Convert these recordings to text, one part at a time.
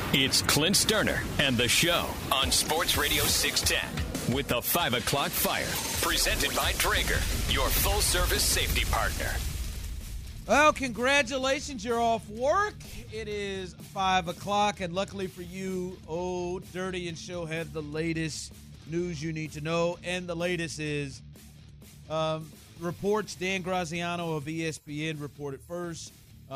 It's Clint Sterner and the show on Sports Radio 610 with the 5 o'clock fire. Presented by Draeger, your full-service safety partner. Well, congratulations. You're off work. It is 5 o'clock, and luckily for you, Dirty and Show had the latest news you need to know, and the latest is reports. Dan Graziano of ESPN reported first.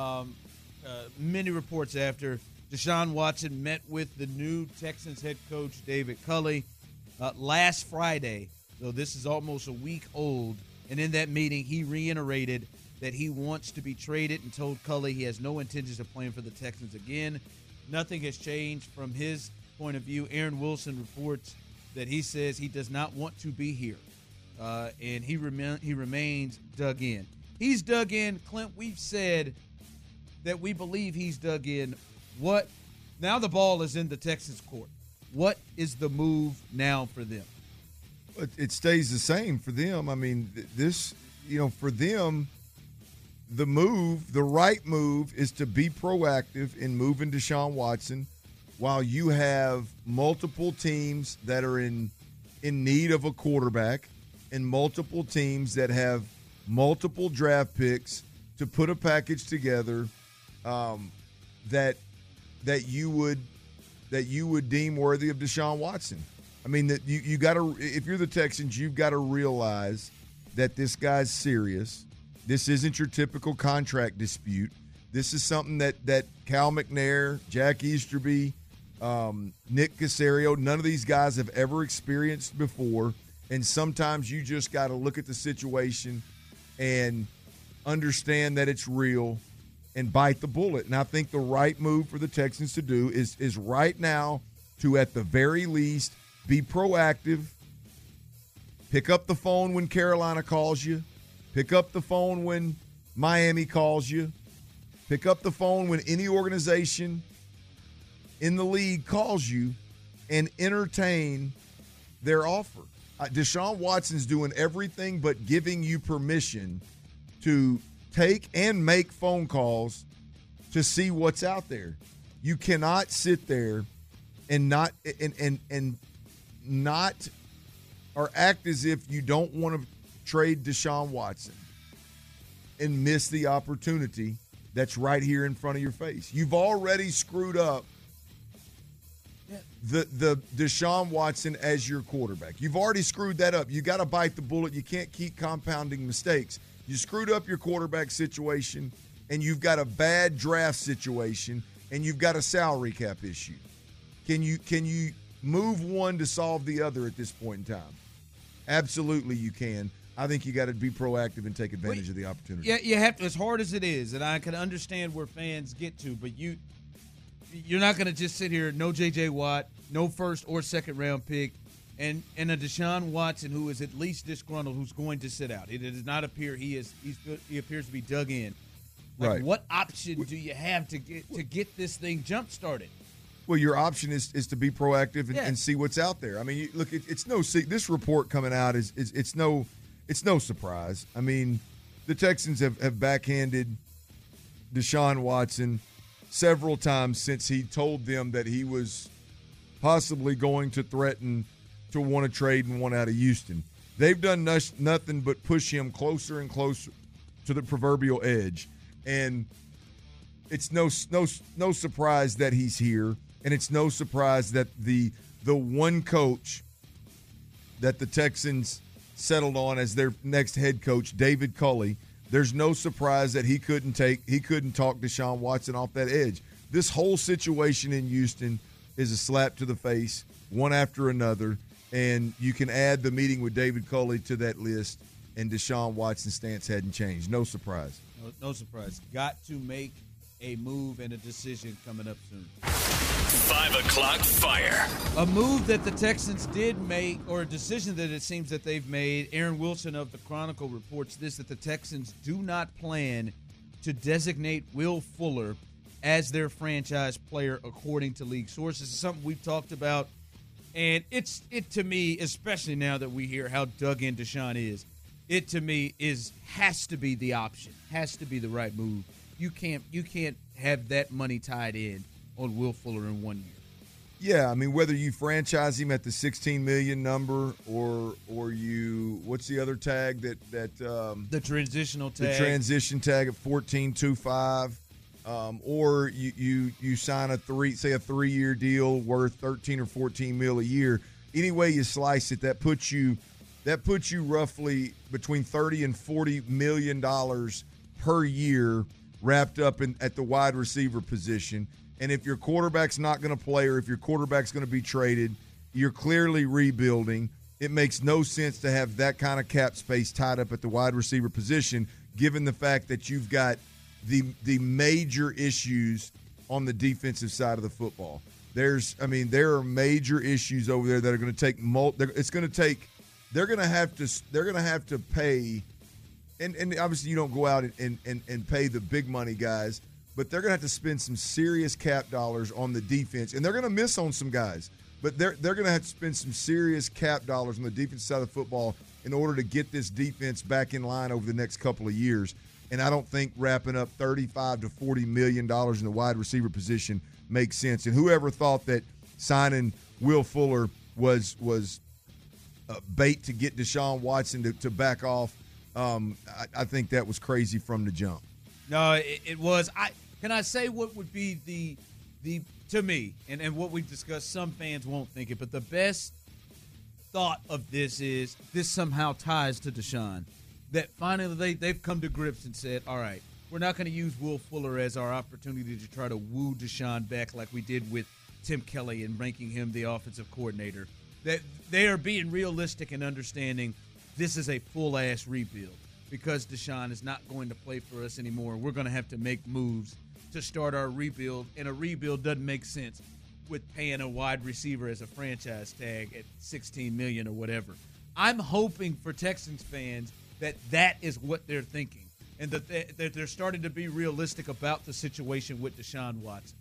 Many reports after Deshaun Watson met with the new Texans head coach, David Culley, last Friday. So this is almost a week old. And in that meeting, he reiterated that he wants to be traded and told Culley he has no intentions of playing for the Texans again. Nothing has changed from his point of view. Aaron Wilson reports that he says he does not want to be here, and he remains dug in. He's dug in. Clint, we've said that we believe he's dug in. What? Now the ball is in the Texans' court. What is the move now for them? It stays the same for them. I mean, for them, the right move is to be proactive in moving Deshaun Watson while you have multiple teams that are in need of a quarterback and multiple teams that have multiple draft picks to put a package together that you would deem worthy of Deshaun Watson. I mean, that you got to, if you're the Texans, you've got to realize that this guy's serious. This isn't your typical contract dispute. This is something that Cal McNair, Jack Easterby, Nick Caserio, none of these guys have ever experienced before. And sometimes you just got to look at the situation and understand that it's real and bite the bullet. And I think the right move for the Texans to do is right now to, at the very least, be proactive. Pick up the phone when Carolina calls you. Pick up the phone when Miami calls you. Pick up the phone when any organization in the league calls you and entertain their offer. Deshaun Watson's doing everything but giving you permission to take and make phone calls to see what's out there. You cannot sit there and not or act as if you don't want to trade Deshaun Watson and miss the opportunity that's right here in front of your face. You've already screwed up the Deshaun Watson as your quarterback. You've already screwed that up. You got to bite the bullet. You can't keep compounding mistakes. You screwed up your quarterback situation, and you've got a bad draft situation, and you've got a salary cap issue. Can you move one to solve the other at this point in time? Absolutely you can. I think you got to be proactive and take advantage of the opportunity. Yeah, you have to, as hard as it is, and I can understand where fans get to, but you're not going to just sit here, no J.J. Watt, no first or second round pick, and a Deshaun Watson who is at least disgruntled, who's going to sit out. It does not appear he appears to be dug in. Right. What option do you have to get this thing jump started? Well, your option is to be proactive and see what's out there. I mean, look, it's no this report coming out is it's no surprise. I mean, the Texans have backhanded Deshaun Watson several times since he told them that he was possibly going to threaten to want to trade and want out of Houston. They've done nothing but push him closer and closer to the proverbial edge. And it's no surprise that he's here, and it's no surprise that the one coach that the Texans settled on as their next head coach, David Culley, there's no surprise that he couldn't talk Deshaun Watson off that edge. This whole situation in Houston is a slap to the face, one after another, and you can add the meeting with David Culley to that list, and Deshaun Watson's stance hadn't changed. No surprise. No surprise. Got to make a move and a decision coming up soon. 5 o'clock fire. A move that the Texans did make, or a decision that it seems that they've made. Aaron Wilson of the Chronicle reports this, that the Texans do not plan to designate Will Fuller as their franchise player, according to league sources. It's something we've talked about, and it to me, especially now that we hear how dug in Deshaun is, it to me has to be the option, has to be the right move. You can't have that money tied in on Will Fuller in 1 year. Yeah, I mean, whether you franchise him at the $16 million number or you, what's the other tag that the transitional tag, the transition tag at $14.25, or you sign a 3-year deal worth $13 or $14 million a year. Any way you slice it, that puts you roughly between $30 and $40 million per year wrapped up at the wide receiver position. And if your quarterback's not going to play or if your quarterback's going to be traded, you're clearly rebuilding. It makes no sense to have that kind of cap space tied up at the wide receiver position, given the fact that you've got the major issues on the defensive side of the football. There are major issues over there that are going to take they're going to have to pay, and obviously you don't go out and pay the big money guys, but they're going to have to spend some serious cap dollars on the defense, and they're going to miss on some guys. But they're going to have to spend some serious cap dollars on the defense side of the football in order to get this defense back in line over the next couple of years. And I don't think wrapping up $35 to $40 million in the wide receiver position makes sense. And whoever thought that signing Will Fuller was bait to get Deshaun Watson to back off, I think that was crazy from the jump. No, it was. Can I say what would be the to me, and what we've discussed, some fans won't think it, but the best thought of this is this somehow ties to Deshaun. That finally they've come to grips and said, all right, we're not going to use Will Fuller as our opportunity to try to woo Deshaun back like we did with Tim Kelly and ranking him the offensive coordinator. That they are being realistic and understanding this is a full-ass rebuild because Deshaun is not going to play for us anymore. We're going to have to make moves to start our rebuild, and a rebuild doesn't make sense with paying a wide receiver as a franchise tag at $16 million or whatever. I'm hoping for Texans fans that is what they're thinking, and that they're starting to be realistic about the situation with Deshaun Watson.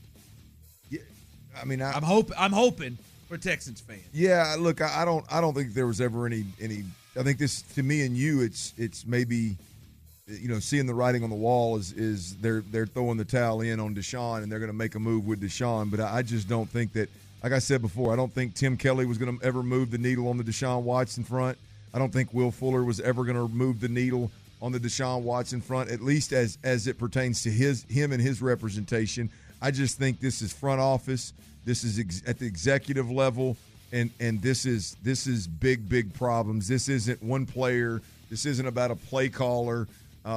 Yeah, I mean, I'm hoping for Texans fans. Yeah, look, I don't think there was ever any. I think this, to me and you, it's maybe, seeing the writing on the wall is they're throwing the towel in on Deshaun and they're going to make a move with Deshaun. But I just don't think that, like I said before, I don't think Tim Kelly was going to ever move the needle on the Deshaun Watson front. I don't think Will Fuller was ever going to move the needle on the Deshaun Watson front, at least as it pertains to him and his representation. I just think this is front office. This is at the executive level, and this is big problems. This isn't one player. This isn't about a play caller.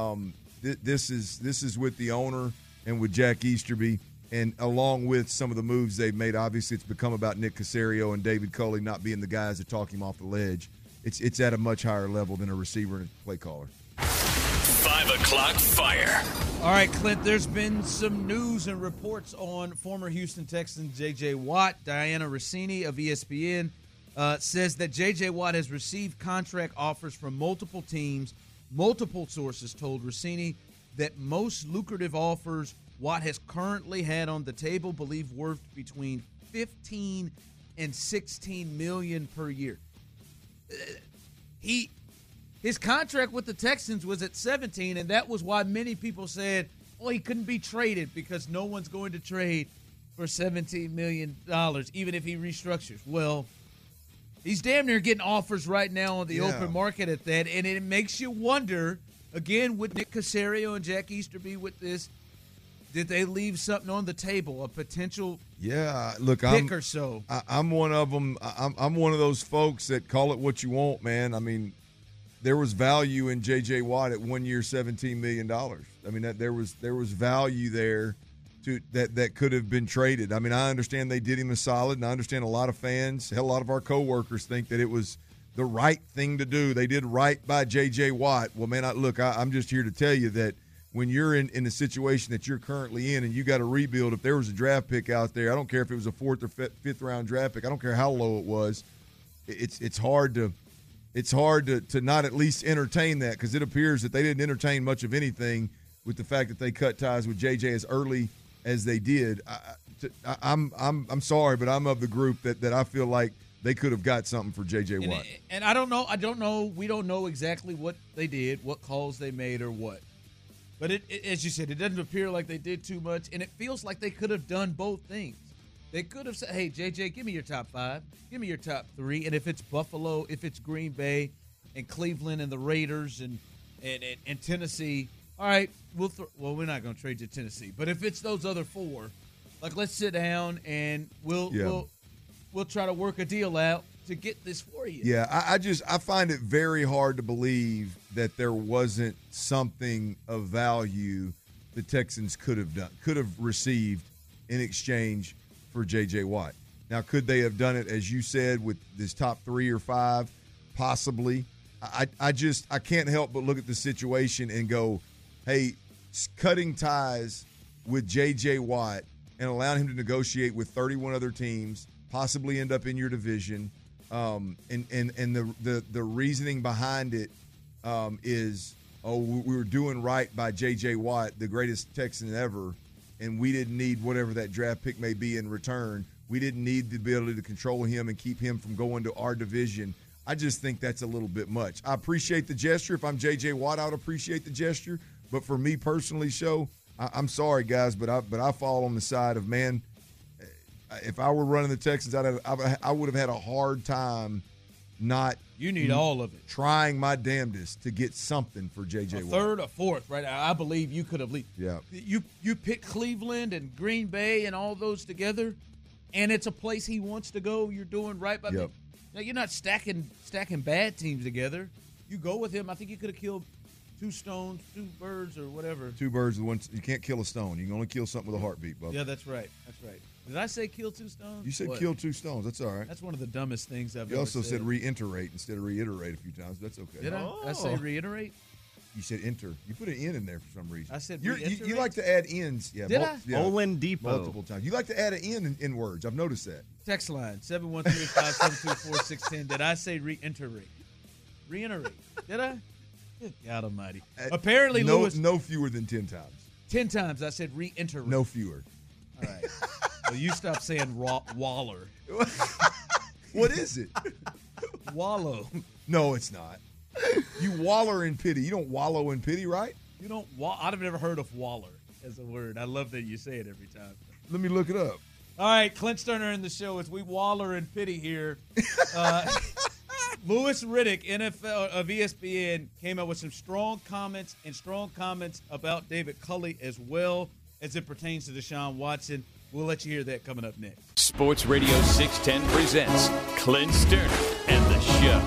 This is with the owner and with Jack Easterby, and along with some of the moves they've made. Obviously, it's become about Nick Caserio and David Culley not being the guys that talk him off the ledge. It's at a much higher level than a receiver and a play caller. 5 o'clock fire. All right, Clint, there's been some news and reports on former Houston Texan J.J. Watt. Diana Rossini of ESPN says that J.J. Watt has received contract offers from multiple teams. Multiple sources told Rossini that most lucrative offers Watt has currently had on the table believe worth between $15 and $16 million per year. His contract with the Texans was at 17, and that was why many people said, he couldn't be traded because no one's going to trade for $17 million, even if he restructures. Well, he's damn near getting offers right now on the open market at that, and it makes you wonder, again, with Nick Caserio and Jack Easterby with this, did they leave something on the table, a potential pick or so? I'm one of them. I'm one of those folks that call it what you want, man. I mean, there was value in J.J. Watt at 1 year, $17 million. I mean, there was value there that could have been traded. I mean, I understand they did him a solid, and I understand a lot of fans, a lot of our coworkers think that it was the right thing to do. They did right by J.J. Watt. Well, man, I'm just here to tell you that when you're in the situation that you're currently in and you got to rebuild, if there was a draft pick out there, I don't care if it was a 4th or 5th round draft pick, I don't care how low it was, it's hard to not at least entertain that, because it appears that they didn't entertain much of anything with the fact that they cut ties with JJ as early as they did. I'm sorry, but I'm of the group that I feel like they could have got something for J.J. Watt. And I don't know. We don't know exactly what they did, what calls they made, or what. But as you said, it doesn't appear like they did too much, and it feels like they could have done both things. They could have said, hey, JJ, give me your top 5. Give me your top 3. And if it's Buffalo, if it's Green Bay and Cleveland and the Raiders and Tennessee, all right, we're not going to trade you Tennessee. But if it's those other 4, like, let's sit down and we'll try to work a deal out to get this for you. Yeah, I find it very hard to believe that there wasn't something of value the Texans could have received in exchange for J.J. Watt. Now, could they have done it, as you said, with this top 3 or 5? Possibly. I can't help but look at the situation and go, hey, cutting ties with J.J. Watt and allowing him to negotiate with 31 other teams, possibly end up in your division, and the reasoning behind it is, we were doing right by J.J. Watt, the greatest Texan ever, and we didn't need whatever that draft pick may be in return. We didn't need the ability to control him and keep him from going to our division. I just think that's a little bit much. I appreciate the gesture. If I'm J.J. Watt, I would appreciate the gesture. But for me personally, I'm sorry, guys, but I fall on the side of, man, if I were running the Texans, I would have had a hard time not – you need all of it. Trying my damnedest to get something for J.J. Watt. Third or fourth, right? I believe you could have – yeah. You pick Cleveland and Green Bay and all those together, and it's a place he wants to go. You're doing right by me. Now, you're not stacking bad teams together. You go with him. I think you could have killed 2 stones, 2 birds, or whatever. 2 birds with one. You can't kill a stone. You can only kill something with a heartbeat, Bubba. Yeah, that's right. That's right. Did I say kill 2 stones? You said kill 2 stones. That's all right. That's one of the dumbest things I've ever said. You also said reiterate instead of reiterate a few times. That's okay. Did I? Did I say reiterate? You said enter. You put an N in there for some reason. I said you like to add N's. Yeah, Did I? Yeah, Oladipo. Multiple times. You like to add an N in words. I've noticed that. Text line, 713-572-4610. Did I say reiterate? Reiterate. Did I? Good God almighty. Apparently, Lewis. No fewer than 10 times. 10 times I said reiterate. No fewer. All right. Well, you stop saying waller. What is it? Wallow. No, it's not. You waller in pity. You don't wallow in pity, right? You don't. I've never heard of waller as a word. I love that you say it every time. Let me look it up. All right, Clint Sterner in the show as we waller in pity here. Louis Riddick, NFL of ESPN, came up with some strong comments about David Culley as well as it pertains to Deshaun Watson. We'll let you hear that coming up next. Sports Radio 610 presents Clint Sterner and the Show.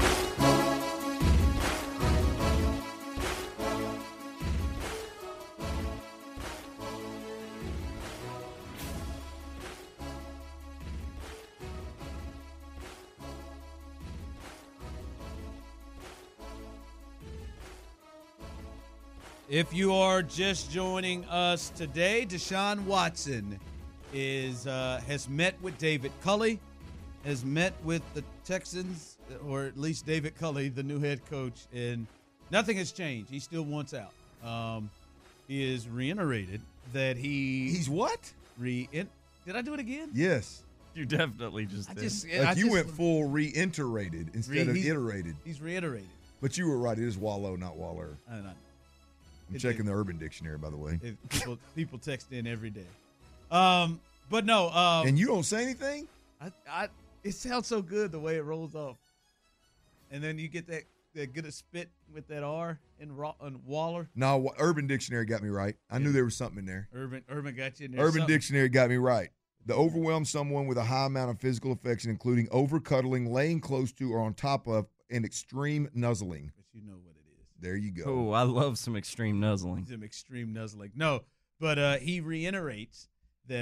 If you are just joining us today, Deshaun Watson has met with David Culley, has met with the Texans, or at least David Culley, the new head coach, and nothing has changed. He still wants out. He has reiterated that he's what? Did I do it again? Yes. You definitely just did. You went full reiterated instead of iterated. He's reiterated. But you were right. It is wallow, not waller. I don't know. I'm checking the Urban Dictionary, by the way. People text in every day. But no. And you don't say anything? It sounds so good the way it rolls off. And then you get that good a spit with that R in Waller. No, Urban Dictionary got me right. I knew there was something in there. Urban got you in there. Urban Dictionary got me right. To overwhelm someone with a high amount of physical affection, including over-cuddling, laying close to or on top of, and extreme nuzzling. But you know what it is. There you go. Oh, I love some extreme nuzzling. Some extreme nuzzling. No, but he reiterates that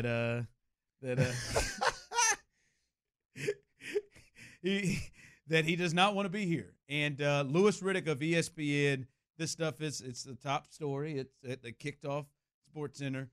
he does not want to be here. And Louis Riddick of ESPN, it's the top story. It kicked off SportsCenter.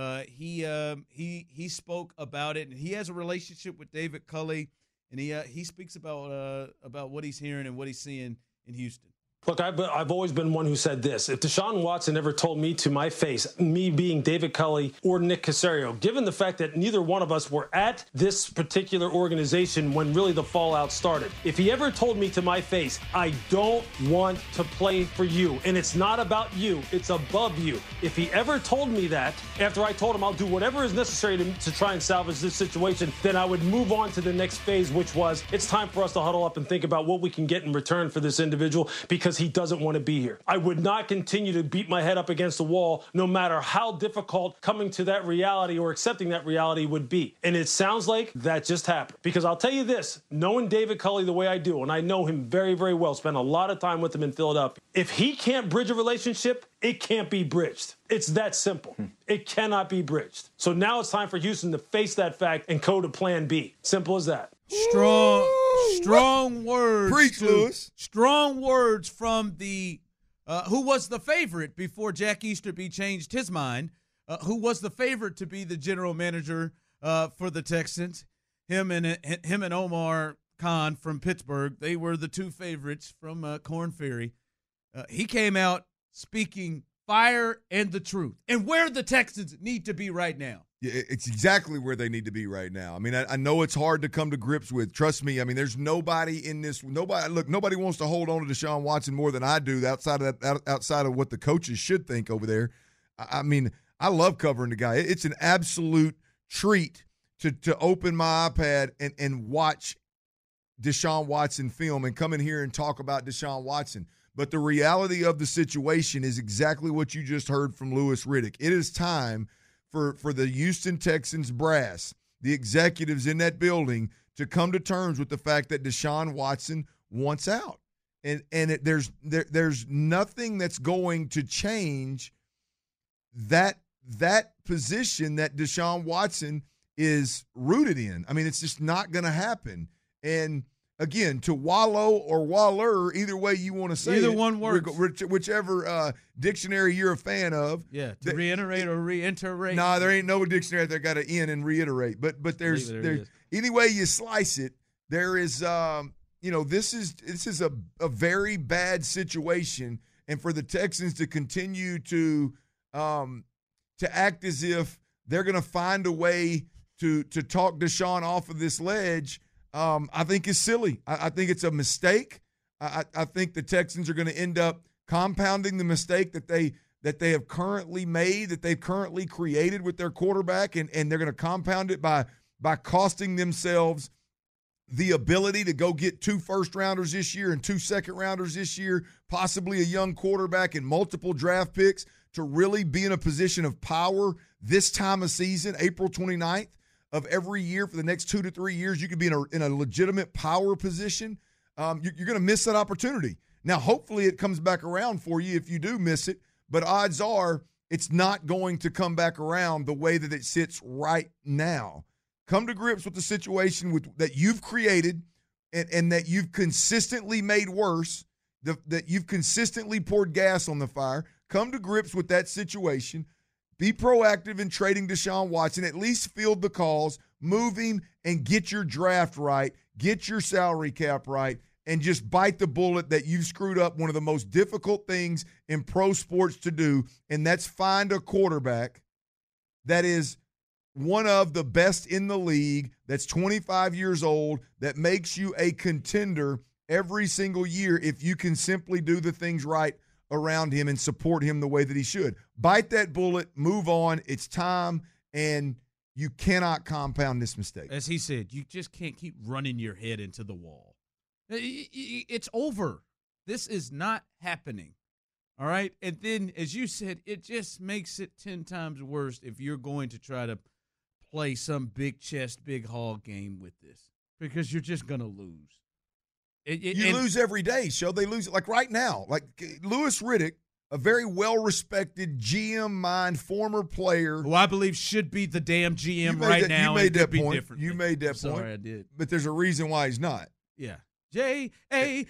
He spoke about it, and he has a relationship with David Culley, and he speaks about what he's hearing and what he's seeing in Houston. Look, I've always been one who said this. If Deshaun Watson ever told me to my face, me being David Culley or Nick Caserio, given the fact that neither one of us were at this particular organization when really the fallout started, if he ever told me to my face, I don't want to play for you, and it's not about you, it's above you. If he ever told me that, after I told him I'll do whatever is necessary to try and salvage this situation, then I would move on to the next phase, which was it's time for us to huddle up and think about what we can get in return for this individual because he doesn't want to be here. I would not continue to beat my head up against the wall no matter how difficult coming to that reality or accepting that reality would be. And it sounds like that just happened. Because I'll tell you this, knowing David Culley the way I do, and I know him very, very well, spent a lot of time with him in Philadelphia, if he can't bridge a relationship, it can't be bridged. It's that simple. It cannot be bridged. So now it's time for Houston to face that fact and go to plan B. Simple as that. Strong words. Preach, Lewis. Strong words from the who was the favorite before Jack Easterby changed his mind, who was the favorite to be the general manager for the Texans. Him and Omar Khan from Pittsburgh, they were the two favorites from Korn Ferry. He came out speaking fire and the truth, and where the Texans need to be right now. Yeah, it's exactly where they need to be right now. I mean, I know it's hard to come to grips with. Trust me. I mean, there's nobody in this. Nobody wants to hold on to Deshaun Watson more than I do. Outside of what the coaches should think over there. I mean, I love covering the guy. It's an absolute treat to open my iPad and watch Deshaun Watson film and come in here and talk about Deshaun Watson. But the reality of the situation is exactly what you just heard from Louis Riddick. It is time for the Houston Texans brass, the executives in that building, to come to terms with the fact that Deshaun Watson wants out. There's nothing that's going to change that position that Deshaun Watson is rooted in. I mean, it's just not going to happen. And again, to wallow or waller, either way you want to say either it, one works. Whichever dictionary you're a fan of. Yeah, to reiterate or reiterate. No, there ain't no dictionary that got an in and reiterate. But there's any way you slice it, there is this is a very bad situation, and for the Texans to continue to act as if they're going to find a way to talk Deshaun off of this ledge, I think is silly. I think it's a mistake. I think the Texans are going to end up compounding the mistake that they have currently made, that they've currently created with their quarterback, and they're going to compound it by costing themselves the ability to go get 2 first-rounders this year and 2 second-rounders this year, possibly a young quarterback and multiple draft picks to really be in a position of power this time of season, April 29th. Of every year for the next 2 to 3 years, you could be in a legitimate power position. You're going to miss that opportunity. Now, hopefully it comes back around for you if you do miss it, but odds are it's not going to come back around the way that it sits right now. Come to grips with the situation that you've created and that you've consistently made worse, that you've consistently poured gas on the fire. Come to grips with that situation. Be proactive in trading Deshaun Watson. At least field the calls, move him, and get your draft right, get your salary cap right, and just bite the bullet that you've screwed up one of the most difficult things in pro sports to do, and that's find a quarterback that is one of the best in the league, that's 25 years old, that makes you a contender every single year if you can simply do the things right around him and support him the way that he should. Bite that bullet, move on. It's time, and you cannot compound this mistake. As he said, you just can't keep running your head into the wall. It's over. This is not happening. All right? And then, as you said, it just makes it 10 times worse if you're going to try to play some big chest, big hog game with this, because you're just going to lose. You lose every day, so they lose. Like right now, like Louis Riddick, a very well-respected GM mind, former player. Who I believe should be the damn GM right now. You made that point. You made that point. Sorry, I did. But there's a reason why he's not. Yeah. Jack.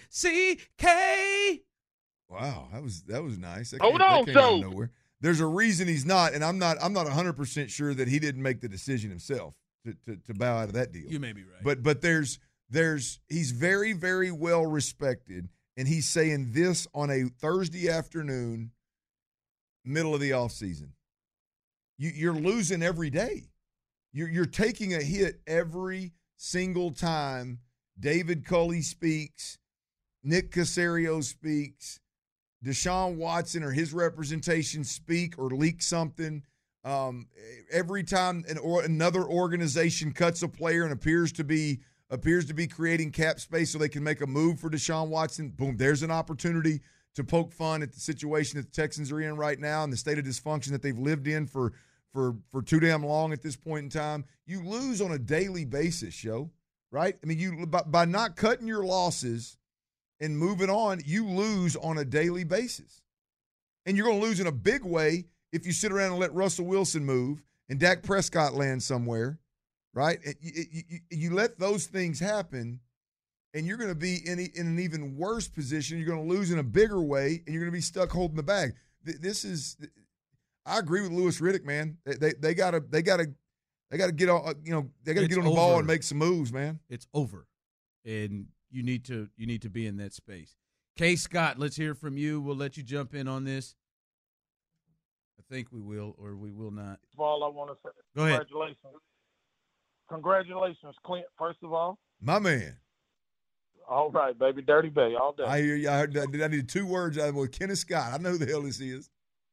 Wow, that was nice. Hold on, so nowhere. There's a reason he's not, and I'm not 100% sure that he didn't make the decision himself to bow out of that deal. You may be right. But he's very, very well respected, and he's saying this on a Thursday afternoon, middle of the offseason. You're losing every day. You're taking a hit every single time David Culley speaks, Nick Caserio speaks, Deshaun Watson or his representation speak or leak something. Every time another organization cuts a player and appears to be creating cap space so they can make a move for Deshaun Watson, boom, there's an opportunity to poke fun at the situation that the Texans are in right now and the state of dysfunction that they've lived in for too damn long at this point in time. You lose on a daily basis, right? I mean, you by not cutting your losses and moving on, you lose on a daily basis. And you're going to lose in a big way if you sit around and let Russell Wilson move and Dak Prescott land somewhere, right? You let those things happen, and you're going to be in an even worse position. You're going to lose in a bigger way, and you're going to be stuck holding the bag. I agree with Louis Riddick, man. They got to get on, they got to get on the ball and make some moves, man. It's over, and you need to be in that space. K. Scott, let's hear from you. We'll let you jump in on this. I think we will, or we will not. First of all, I want to say Go ahead. Congratulations, Clint, first of all. My man. All right, baby. Dirty Bay all day. I hear you. I needed 2 words out of it. Kenneth Scott. I know who the hell this is.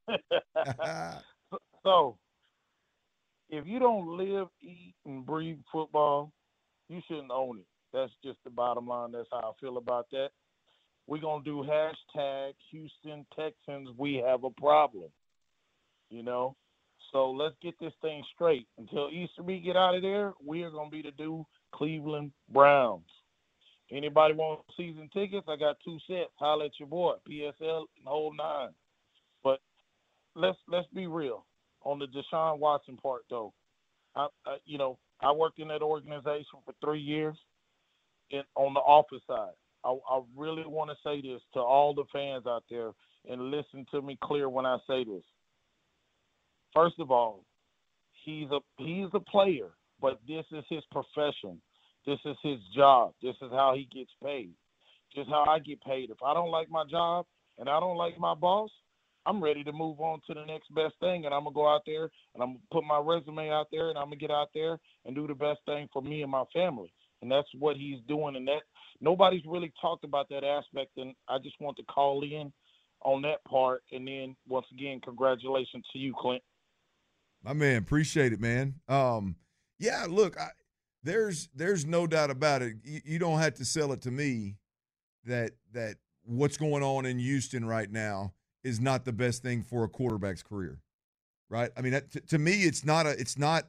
So, if you don't live, eat, and breathe football, you shouldn't own it. That's just the bottom line. That's how I feel about that. We're going to do hashtag Houston Texans, we have a problem. So let's get this thing straight. Until Easter we get out of there, we are going to be the new Cleveland Browns. Anybody want season tickets? I got 2 sets. Holla at your boy, PSL and whole 9. But let's be real on the Deshaun Watson part, though. I worked in that organization for 3 years on the office side. I really want to say this to all the fans out there, and listen to me clear when I say this. First of all, he's a player, but this is his profession. This is his job. This is how he gets paid. Just how I get paid. If I don't like my job and I don't like my boss, I'm ready to move on to the next best thing, and I'm going to go out there and I'm going to put my resume out there, and I'm going to get out there and do the best thing for me and my family. And that's what he's doing, and that nobody's really talked about that aspect, and I just want to call in on that part. And then, once again, congratulations to you, Clint. My man, appreciate it, man. Yeah, look, there's no doubt about it. You don't have to sell it to me that what's going on in Houston right now is not the best thing for a quarterback's career, right? I mean, to me, it's not hard.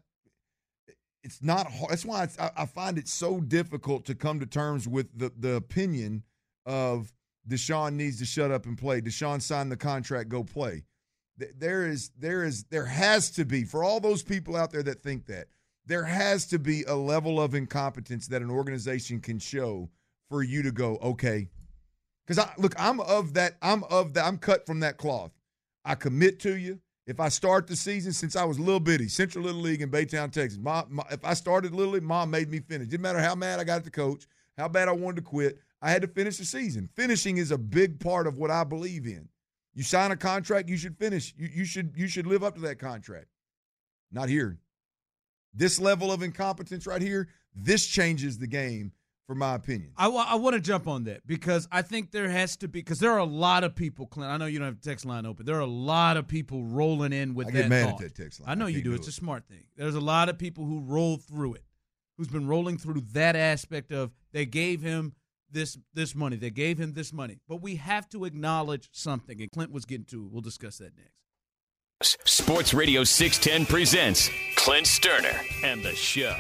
That's why I find it so difficult to come to terms with the opinion of Deshaun needs to shut up and play. Deshaun signed the contract, go play. There has to be, for all those people out there that think that, there has to be a level of incompetence that an organization can show for you to go, okay. Because I'm cut from that cloth. I commit to you. If I start the season, since I was little bitty, Central Little League in Baytown, Texas, if I started Little League, Mom made me finish. Didn't matter how mad I got at the coach, how bad I wanted to quit, I had to finish the season. Finishing is a big part of what I believe in. You sign a contract, you should finish. You should live up to that contract. Not here. This level of incompetence right here, this changes the game, for my opinion. I want to jump on that because I think there has to be, because there are a lot of people, Clint, I know you don't have the text line open. There are a lot of people rolling in with that thought. I get mad at that text line. I know you do. It's a smart thing. There's a lot of people who roll through it, who's been rolling through that aspect of they gave him this money. They gave him this money. But we have to acknowledge something, and Clint was getting to it. We'll discuss that next. Sports Radio 610 presents Clint Sterner and the Show.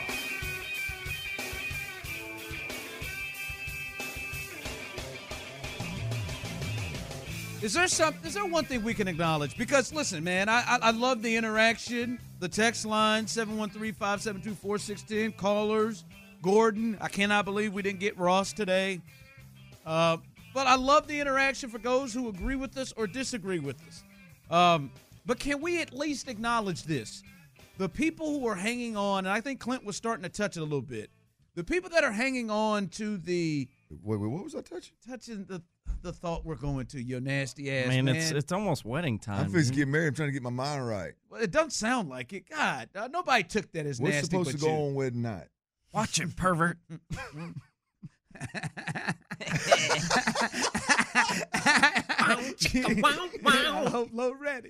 Is there one thing we can acknowledge? Because, listen, man, I love the interaction. The text line, 713-572-4610. Callers, Gordon. I cannot believe we didn't get Ross today. But I love the interaction for those who agree with us or disagree with us. But can we at least acknowledge this? The people who are hanging on, and I think Clint was starting to touch it a little bit. The people that are hanging on to the – Wait, what was I touching? Touching the thought we're going to, your nasty ass Man, man. it's almost wedding time. I'm supposed to get married. I'm trying to get my mind right. Well, it doesn't sound like it. God, nobody took that as What's nasty. supposed to but go you. on wedding night? Watch it, pervert. Low ready.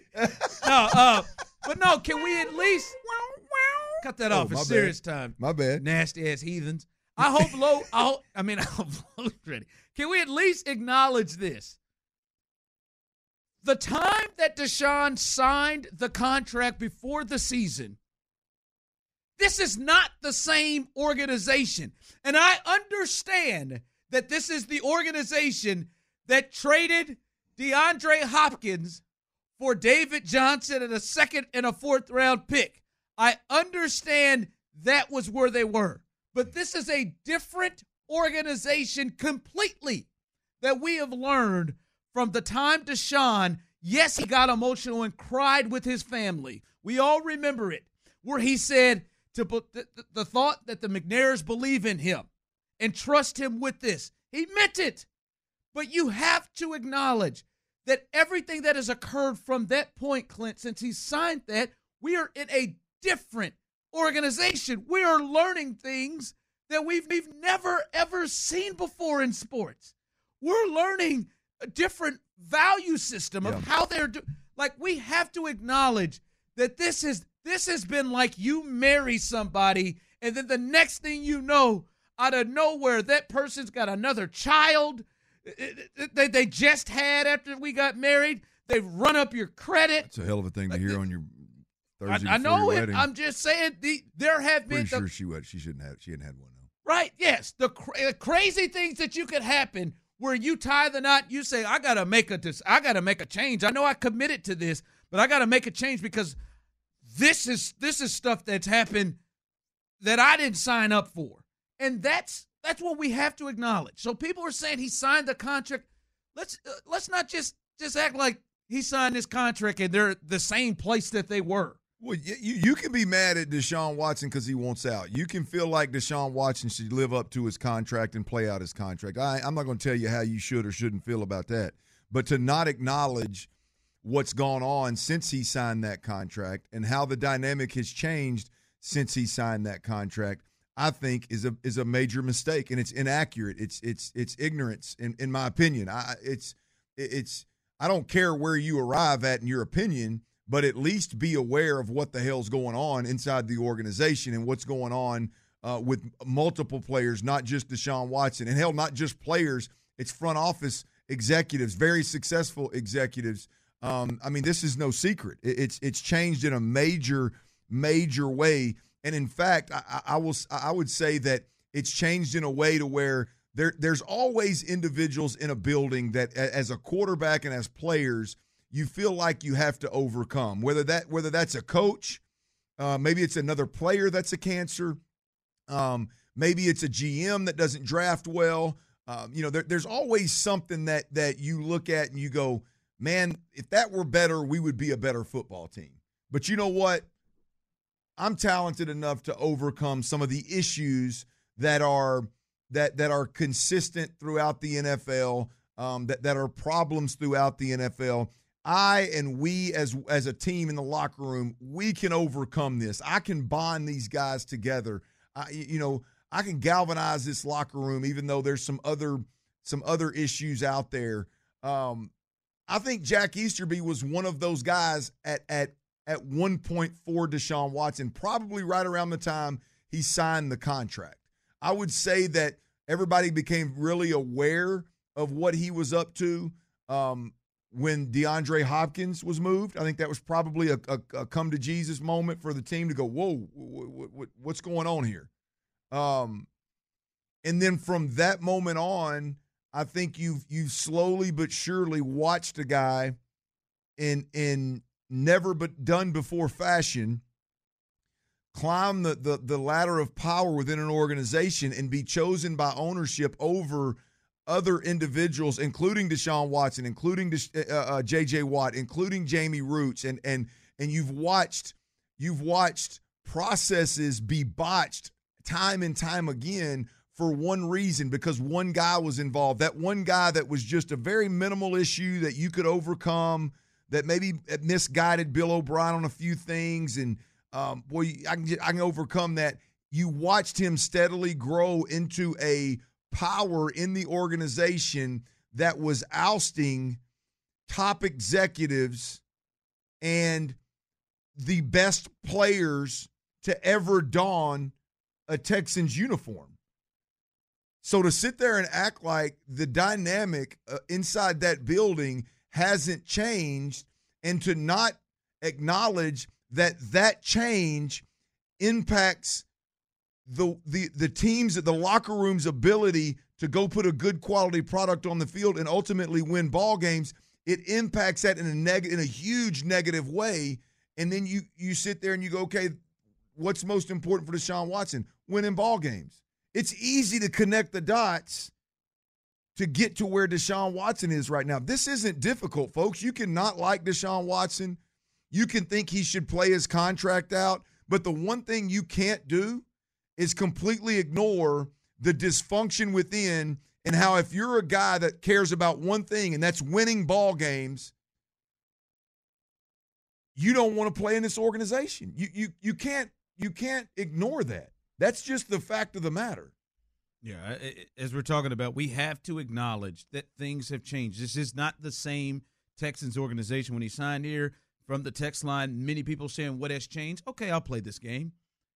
No, can we at least cut that off? It's serious time. My bad. Nasty ass heathens. I hope Low ready. Can we at least acknowledge this? The time that Deshaun signed the contract before the season, this is not the same organization. And I understand that this is the organization that traded DeAndre Hopkins for David Johnson and a second and a fourth round pick. I understand that was where they were. But this is a different organization completely that we have learned from the time Deshaun, yes, he got emotional and cried with his family. We all remember it, where he said the thought that the McNairs believe in him and trust him with this. He meant it. But you have to acknowledge that everything that has occurred from that point, Clint, since he signed that, we are in a different organization. We are learning things that we've never, ever seen before in sports. We're learning a different value system of how they're doing. Like, we have to acknowledge that this has been like you marry somebody, and then the next thing you know, out of nowhere, that person's got another child they just had after we got married. They've run up your credit. It's a hell of a thing to hear on your Thursday I know it. wedding. I'm just saying there have been. Pretty sure she hadn't had one though. Right? Yes, the crazy things that you could happen where you tie the knot. You say, I gotta make a change. I know I committed to this, but I gotta make a change because this is stuff that's happened that I didn't sign up for, and that's what we have to acknowledge. So people are saying he signed the contract. Let's not just act like he signed this contract and they're the same place that they were. Well, you can be mad at Deshaun Watson because he wants out. You can feel like Deshaun Watson should live up to his contract and play out his contract. I'm not going to tell you how you should or shouldn't feel about that. But to not acknowledge what's gone on since he signed that contract and how the dynamic has changed since he signed that contract, I think is a major mistake, and it's inaccurate. It's ignorance, in my opinion. I don't care where you arrive at in your opinion, but at least be aware of what the hell's going on inside the organization and what's going on with multiple players, not just Deshaun Watson. And hell, not just players. It's front office executives, very successful executives. This is no secret. It's changed in a major way. And in fact, I would say that it's changed in a way to where there's always individuals in a building that, as a quarterback and as players, you feel like you have to overcome. Whether that's a coach, maybe it's another player that's a cancer, maybe it's a GM that doesn't draft well. There's always something that you look at and you go, man, if that were better, we would be a better football team. But you know what? I'm talented enough to overcome some of the issues that are consistent throughout the NFL, that are problems throughout the NFL. I and we as a team in the locker room, we can overcome this. I can bond these guys together. I can galvanize this locker room, even though there's some other issues out there. I think Jack Easterby was one of those guys at one point for Deshaun Watson, probably right around the time he signed the contract. I would say that everybody became really aware of what he was up to when DeAndre Hopkins was moved. I think that was probably a come to Jesus moment for the team to go, whoa, what's going on here? And then from that moment on, I think you've slowly but surely watched a guy in never but done before fashion climb the ladder of power within an organization and be chosen by ownership over other individuals, including Deshaun Watson, including J.J. Watt, including Jamie Roots, and you've watched processes be botched time and time again for one reason, because one guy was involved. That one guy that was just a very minimal issue that you could overcome, that maybe misguided Bill O'Brien on a few things, and I can overcome that. You watched him steadily grow into a power in the organization that was ousting top executives and the best players to ever don a Texans uniform. So to sit there and act like the dynamic inside that building hasn't changed, and to not acknowledge that change impacts the team's, the locker room's ability to go put a good quality product on the field and ultimately win ball games, it impacts that in a huge negative way. And then you sit there and you go, okay, what's most important for Deshaun Watson? Winning ball games. It's easy to connect the dots to get to where Deshaun Watson is right now. This isn't difficult, folks. You can not like Deshaun Watson. You can think he should play his contract out. But the one thing you can't do is completely ignore the dysfunction within, and how if you're a guy that cares about one thing, and that's winning ball games, you don't want to play in this organization. You can't ignore that. That's just the fact of the matter. Yeah, as we're talking about, we have to acknowledge that things have changed. This is not the same Texans organization when he signed here. From the text line, many people saying, what has changed? Okay, I'll play this game.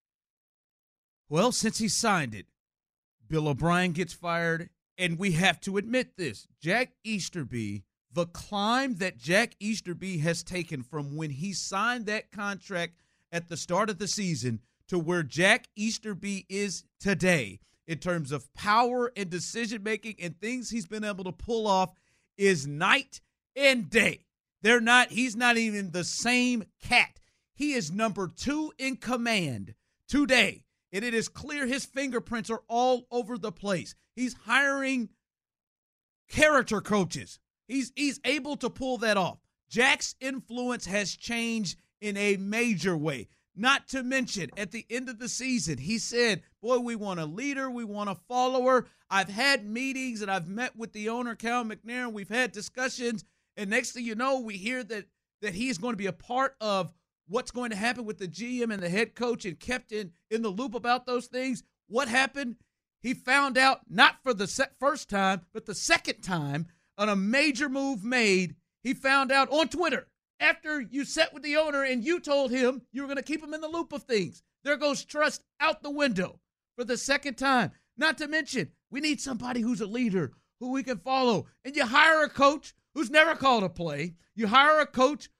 Well, since he signed it, Bill O'Brien gets fired, and we have to admit this. Jack Easterby, the climb that Jack Easterby has taken from when he signed that contract at the start of the season to where Jack Easterby is today in terms of power and decision-making and things he's been able to pull off is night and day. He's not even the same cat. He is number 2 in command today. And it is clear his fingerprints are all over the place. He's hiring character coaches. He's able to pull that off. Jack's influence has changed in a major way. Not to mention, at the end of the season, he said, boy, we want a leader. We want a follower. I've had meetings and I've met with the owner, Cal McNair. We've had discussions. And next thing you know, we hear that he's going to be a part of what's going to happen with the GM and the head coach, and kept in the loop about those things. What happened? He found out, not for the first time, but the second time, on a major move made, he found out on Twitter after you sat with the owner and you told him you were going to keep him in the loop of things. There goes trust out the window for the second time. Not to mention, we need somebody who's a leader, who we can follow. And you hire a coach who's never called a play. You hire a coach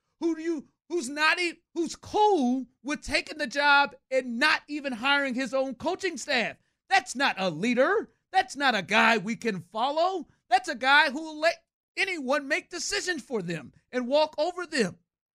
who's cool with taking the job and not even hiring his own coaching staff. That's not a leader. That's not a guy we can follow. That's a guy who will let anyone make decisions for them and walk over them.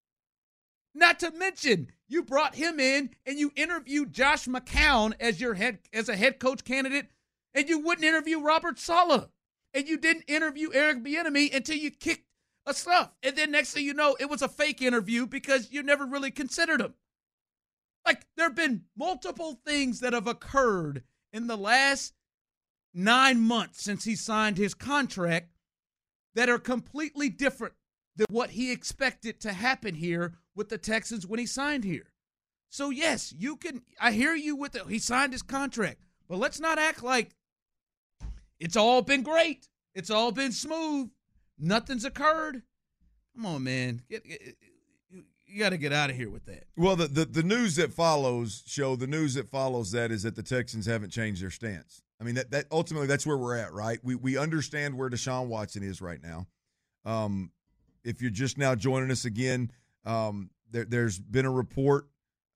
Not to mention, you brought him in and you interviewed Josh McCown as a head coach candidate, and you wouldn't interview Robert Saleh. And you didn't interview Eric Bieniemy until you kicked a stuff. And then next thing you know, it was a fake interview because you never really considered him. Like, there have been multiple things that have occurred in the last 9 months since he signed his contract that are completely different than what he expected to happen here with the Texans when he signed here. So, yes, I hear you with he signed his contract, but let's not act like it's all been great. It's all been smooth. Nothing's occurred. Come on, man. You got to get out of here with that. Well, the news that follows, that is that the Texans haven't changed their stance. I mean, that ultimately that's where we're at, right? We understand where Deshaun Watson is right now. If you're just now joining us again, there's been a report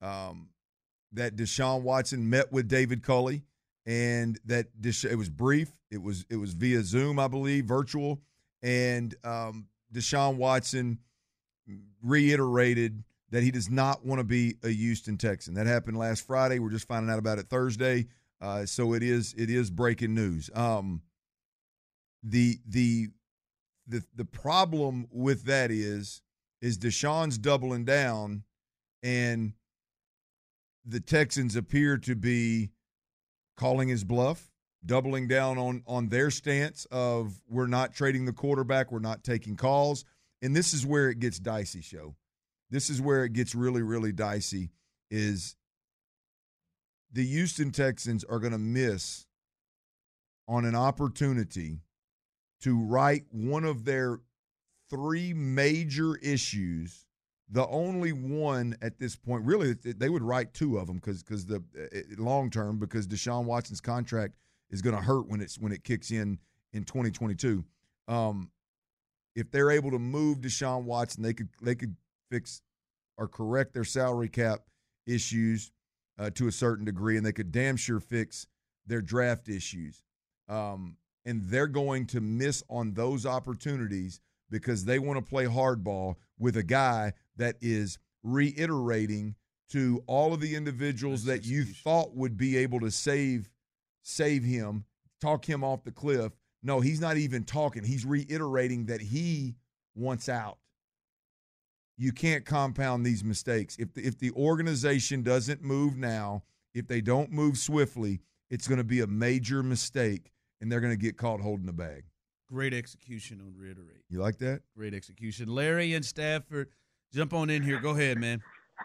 that Deshaun Watson met with David Culley, and that it was brief. It was via Zoom, I believe, virtual, and Deshaun Watson reiterated that he does not want to be a Houston Texan. That happened last Friday. We're just finding out about it Thursday. So it is breaking news. The problem with that is Deshaun's doubling down, and the Texans appear to be calling his bluff. doubling down on their stance of we're not trading the quarterback, we're not taking calls. And this is where it gets dicey, Show. This is where it gets really, really dicey is the Houston Texans are going to miss on an opportunity to right one of their three major issues. The only one at this point, really, they would write two of them because the long term, because Deshaun Watson's contract is going to hurt when it kicks in 2022. If they're able to move Deshaun Watson, they could fix or correct their salary cap issues to a certain degree, and they could damn sure fix their draft issues. And they're going to miss on those opportunities because they want to play hardball with a guy that is reiterating to all of the individuals that you thought would be able to save him, talk him off the cliff. No, he's not even talking. He's reiterating that he wants out. You can't compound these mistakes. If the organization doesn't move now, if they don't move swiftly, it's going to be a major mistake, and they're going to get caught holding the bag. Great execution on reiterate. You like that? Great execution. Larry and Stafford, jump on in here. Go ahead, man.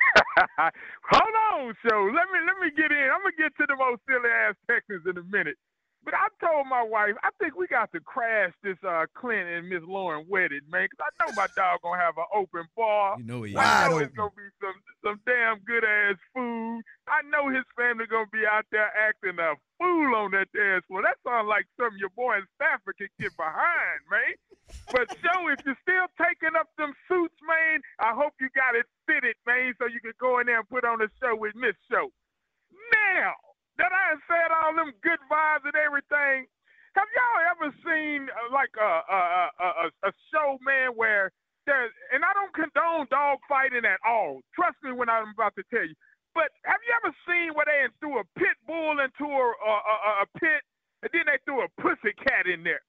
Hold on, show. Let me get in. I'm gonna get to the most silly ass Texans in a minute. But I told my wife, I think we got to crash this Clint and Miss Lauren wedding, man, because I know my dog gonna have an open bar. You know he is. I know it's gonna be some damn good ass food. I know his family gonna be out there acting a fool on that dance floor. That sounds like something your boy in Stafford could get behind, man. But show, if you're still taking up them suits, man, I hope you got it fitted, man, so you can go in there and put on a show with Miss Show. Now that I said all them good vibes and everything, have y'all ever seen like a show, man, where there's, and I don't condone dog fighting at all. Trust me when I'm about to tell you. But have you ever seen where they threw a pit bull into a pit and then they threw a pussy cat in there?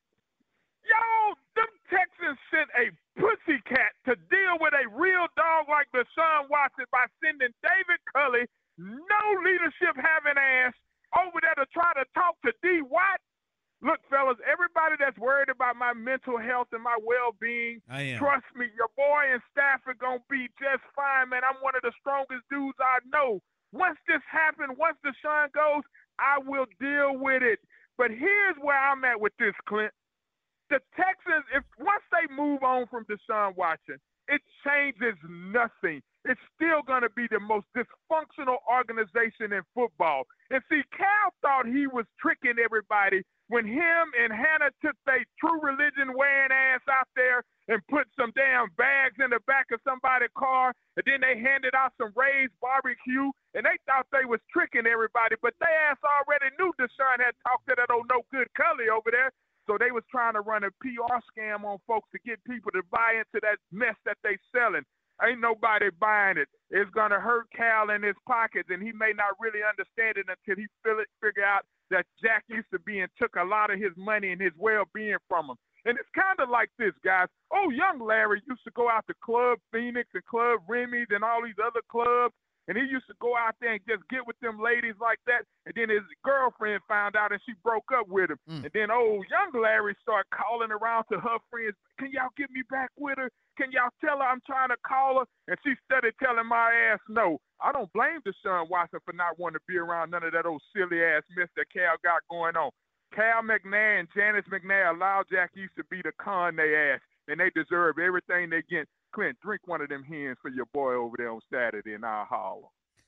Y'all, them Texans sent a pussy cat to deal with a real dog like Deshaun Watson by sending David Culley, no leadership having ass, over there to try to talk to D. Watt. Look, fellas, everybody that's worried about my mental health and my well-being, trust me, your boy and Stafford going to be just fine, man. I'm one of the strongest dudes I know. Once this happens, once Deshaun goes, I will deal with it. But here's where I'm at with this, Clint. The Texans, if once they move on from Deshaun Watson, it changes nothing. It's still going to be the most dysfunctional organization in football. And see, Cal thought he was tricking everybody when him and Hannah took their True Religion wearing ass out there and put some damn bags in the back of somebody's car, and then they handed out some Ray's barbecue, and they thought they was tricking everybody, but they ass already knew Deshaun had talked to that old no good Cully over there. So they was trying to run a PR scam on folks to get people to buy into that mess that they selling. Ain't nobody buying it. It's going to hurt Cal in his pockets, and he may not really understand it until he figure out that Jack used to be and took a lot of his money and his well-being from him. And it's kind of like this, guys. Oh, young Larry used to go out to Club Phoenix and Club Remy's and all these other clubs, and he used to go out there and just get with them ladies like that. And then his girlfriend found out and she broke up with him. And then young Larry started calling around to her friends, can y'all get me back with her? Can y'all tell her I'm trying to call her? And she started telling my ass no. I don't blame Deshaun Watson for not wanting to be around none of that old silly-ass mess that Cal got going on. Cal McNair and Janice McNair allowed Jack East to be the con they ass, and they deserve everything they get. Clint, drink one of them hens for your boy over there on Saturday, and I'll holler.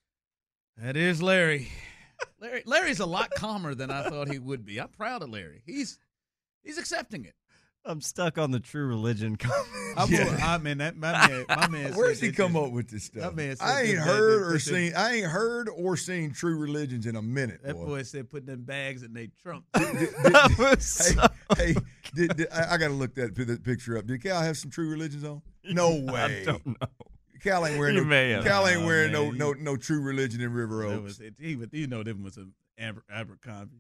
That is Larry. Larry's a lot calmer than I thought he would be. I'm proud of Larry. He's accepting it. I'm stuck on the True Religion comment. My man. Where's he come up with this stuff? I ain't heard or seen True Religions in a minute. That boy said putting them bags in their trunk. Hey, I got to look that picture up. Did Cal have some True Religions on? No way. I don't know. Cal ain't wearing no True Religion in River Oaks. Them was some Abercrombie.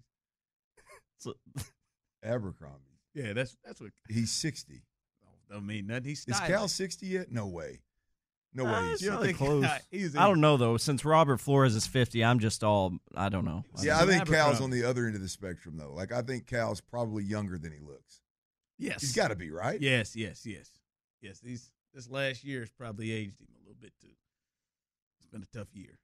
Abercrombie. Yeah, that's what he's 60. Don't mean nothing. He's stylish. Is Cal 60 yet? No way. No way. It's He's really close. He's I don't know, though. Since Robert Flores is 50, I'm just all, I don't know. Yeah, I think Abercrombie. Cal's on the other end of the spectrum, though. Like, I think Cal's probably younger than he looks. Yes. He's got to be, right? Yes. This last year has probably aged him a little bit, too. It's been a tough year.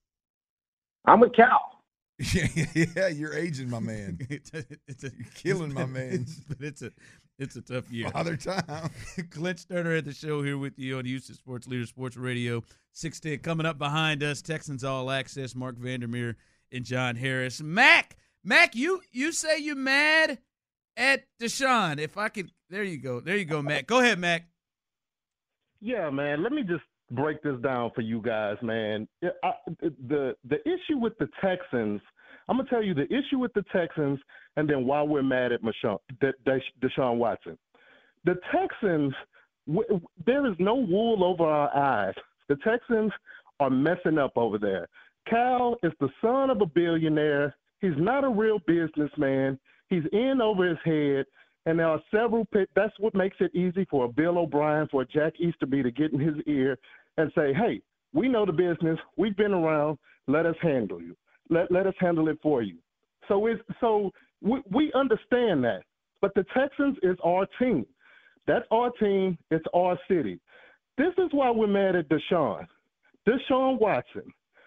I'm with Cal. Yeah, you're aging, my man. You're killing my man. It's a tough year. Father time. Clint Sterner at the show here with you on Houston Sports Leader Sports Radio 610. Coming up behind us, Texans All Access, Mark Vandermeer and John Harris. Mac, you say you mad at Deshaun. If I could, there you go, Mac. Go ahead, Mac. Yeah, man. Let me just break this down for you guys, man. The issue with the Texans, I'm gonna tell you the issue with the Texans, and then why we're mad at Deshaun Watson. The Texans, there is no wool over our eyes. The Texans are messing up over there. Cal is the son of a billionaire. He's not a real businessman. He's in over his head. And there are several – that's what makes it easy for a Bill O'Brien, for a Jack Easterby to get in his ear and say, hey, we know the business. We've been around. Let us handle you. Let us handle it for you. So we understand that. But the Texans is our team. That's our team. It's our city. This is why we're mad at Deshaun. Deshaun Watson.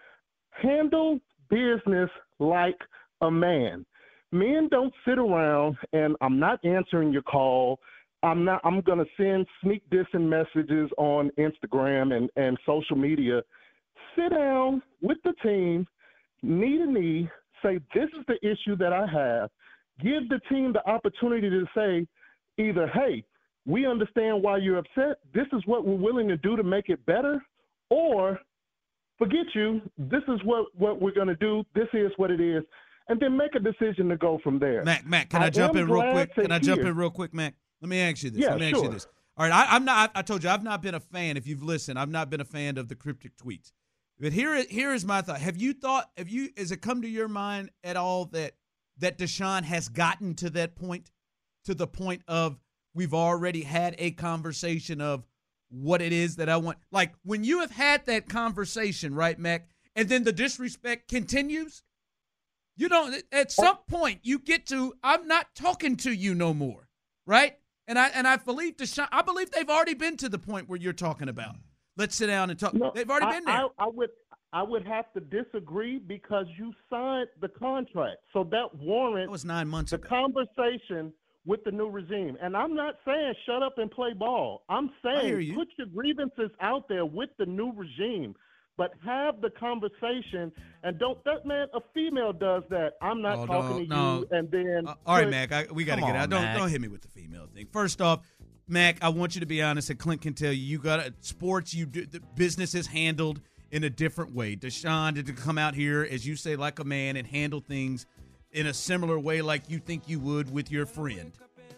Handle business like a man. Men don't sit around and I'm not answering your call. I'm going to send sneak dissing messages on Instagram and social media. Sit down with the team, knee to knee, say, this is the issue that I have. Give the team the opportunity to say either, hey, we understand why you're upset. This is what we're willing to do to make it better. Or forget you. This is what we're going to do. This is what it is. And then make a decision to go from there. Mac, can I jump in real quick? Mac? Let me ask you this. Yeah, ask you this. All right, I told you I've not been a fan. If you've listened, I've not been a fan of the cryptic tweets. But here is my thought. Has it come to your mind at all that Deshaun has gotten to that point, to the point of we've already had a conversation of what it is that I want? Like when you have had that conversation, right, Mac, and then the disrespect continues. You don't. At some point, you get to. I'm not talking to you no more, right? And I believe Deshaun. I believe they've already been to the point where you're talking about. Let's sit down and talk. No, they've already been there. I would have to disagree because you signed the contract, so that warrants. That was 9 months ago. The conversation with the new regime, and I'm not saying shut up and play ball. I'm saying put your grievances out there with the new regime. But have the conversation and don't that man. A female does that. I'm not talking to you, and then all right, Mac. We got to get out. Don't hit me with the female thing. First off, Mac, I want you to be honest, and Clint can tell you. You got sports. You do the business is handled in a different way. Deshaun did to come out here, as you say, like a man and handle things in a similar way, like you think you would with your friend.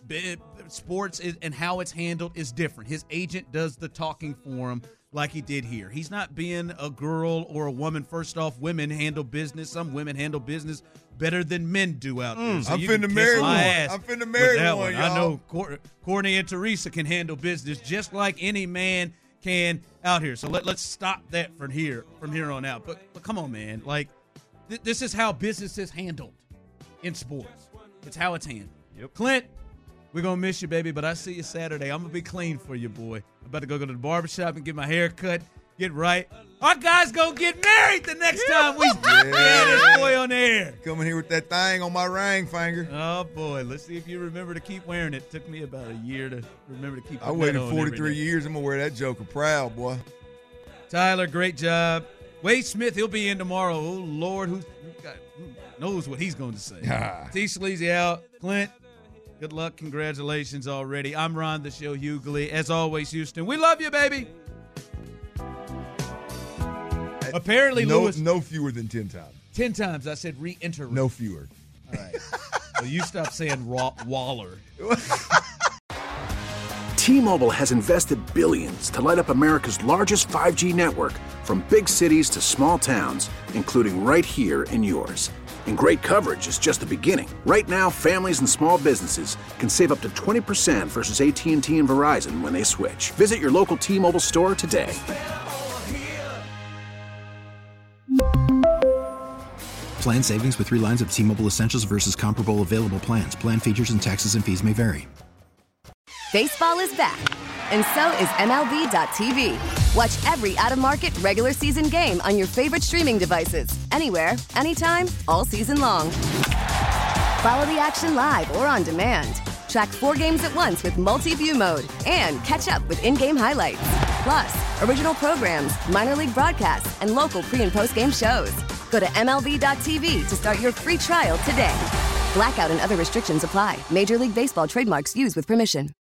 Sports and how it's handled is different. His agent does the talking for him. Like he did here. He's not being a girl or a woman. First off, women handle business. Some women handle business better than men do out there. So I'm finna marry one. I know Courtney and Teresa can handle business just like any man can out here. So let's stop that from here on out. But come on, man. Like this is how business is handled in sports. It's how it's handled. Yep. Clint, we're going to miss you, baby, but I see you Saturday. I'm going to be clean for you, boy. I'm about to go to the barbershop and get my hair cut, get right. Our guy's going to get married the next time we get this boy on air. Coming here with that thing on my ring finger. Oh, boy. Let's see if you remember to keep wearing it. Took me about a year to remember to keep it I waited 43 years. I'm going to wear that joker proud, boy. Tyler, great job. Wade Smith, he'll be in tomorrow. Oh, Lord, who knows what he's going to say. T. Sleazy out. Clint. Good luck. Congratulations already. I'm Ron the Show Hughley. As always, Houston, we love you, baby. Apparently, Lewis. No fewer than 10 times. 10 times I said reiterate. No fewer. All right. Well, you stop saying Waller. T-Mobile has invested billions to light up America's largest 5G network, from big cities to small towns, including right here in yours. And great coverage is just the beginning. Right now, families and small businesses can save up to 20% versus AT&T and Verizon when they switch. Visit your local T-Mobile store today. Plan savings with 3 lines of T-Mobile Essentials versus comparable available plans. Plan features and taxes and fees may vary. Baseball is back, and so is MLB.tv. Watch every out-of-market, regular season game on your favorite streaming devices. Anywhere, anytime, all season long. Follow the action live or on demand. Track 4 games at once with multi-view mode and catch up with in-game highlights. Plus, original programs, minor league broadcasts, and local pre- and post-game shows. Go to MLB.tv to start your free trial today. Blackout and other restrictions apply. Major League Baseball trademarks used with permission.